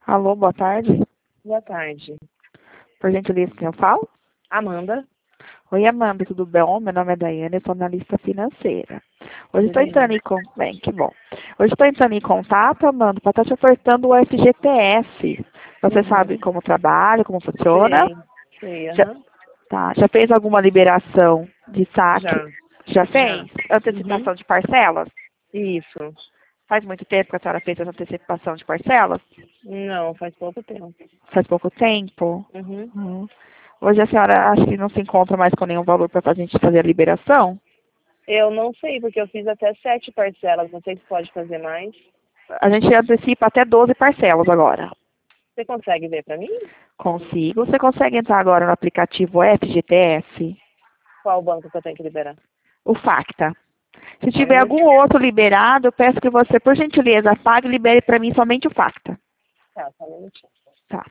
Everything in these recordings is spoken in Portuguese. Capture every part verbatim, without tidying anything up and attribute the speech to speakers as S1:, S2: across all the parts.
S1: Alô, boa tarde.
S2: Boa tarde.
S1: Por gentileza, quem eu falo?
S2: Amanda.
S1: Oi, Amanda, tudo bom? Meu nome é Daiane, eu sou analista financeira. Hoje estou
S2: Tudo
S1: entrando
S2: bem.
S1: em contato. Bem, que bom. Hoje estou entrando em contato, Amanda, para estar te ofertando o F G T S. Você sabe
S2: Uhum.
S1: como trabalha, como funciona?
S2: Sei, sei,
S1: Já,
S2: aham.
S1: tá, já fez alguma liberação de saque?
S2: Já,
S1: Já
S2: já.
S1: fez?
S2: Uhum.
S1: Antecipação de parcelas?
S2: Isso.
S1: Faz muito tempo que a senhora fez essa antecipação de parcelas?
S2: Não, faz pouco tempo.
S1: Faz pouco tempo?
S2: Uhum.
S1: Hum. Hoje a senhora acha que não se encontra mais com nenhum valor para a gente fazer a liberação?
S2: Eu não sei, porque eu fiz até sete parcelas. Não sei se pode fazer mais.
S1: A gente antecipa até doze parcelas agora.
S2: Você consegue ver pra mim?
S1: Consigo. Você consegue entrar agora no aplicativo F G T S?
S2: Qual banco que eu tenho que liberar?
S1: O Facta. Se
S2: Só um
S1: tiver algum
S2: minutinho.
S1: outro liberado, eu peço que você, por gentileza, pague e libere para mim somente o Facta.
S2: Tá, só um minutinho.
S1: Tá.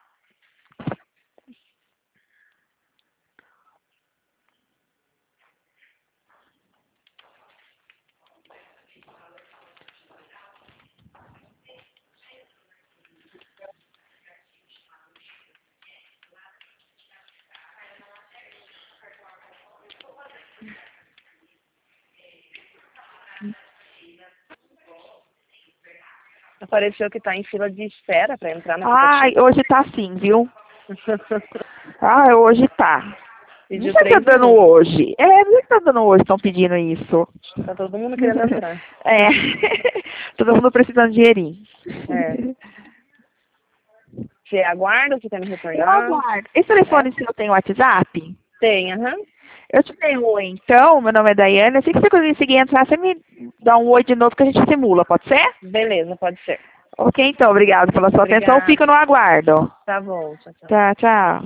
S2: Apareceu que tá em fila de espera pra entrar no
S1: Ai,
S2: aplicativo.
S1: hoje tá sim, viu? Ah, hoje tá. Não
S2: Pediu
S1: sei se tá
S2: três
S1: dando
S2: minutos.
S1: hoje. É, não sei se tá dando hoje, estão pedindo isso.
S2: Tá todo mundo querendo entrar.
S1: É. Todo mundo precisando de dinheirinho.
S2: É. Você aguarda, você quer me
S1: Eu
S2: retornar?
S1: aguardo. Esse
S2: É?
S1: telefone seu tem WhatsApp?
S2: Tem, aham.
S1: Eu te dei um oi, então. Meu nome é Daiane. Assim que você conseguir entrar, você me dá um oi de novo que a gente simula, pode ser?
S2: Beleza, pode ser.
S1: Ok, então. Obrigado pela sua atenção.
S2: Obrigada.
S1: Fico no aguardo.
S2: Tá bom, tchau, tchau.
S1: Tá, tchau.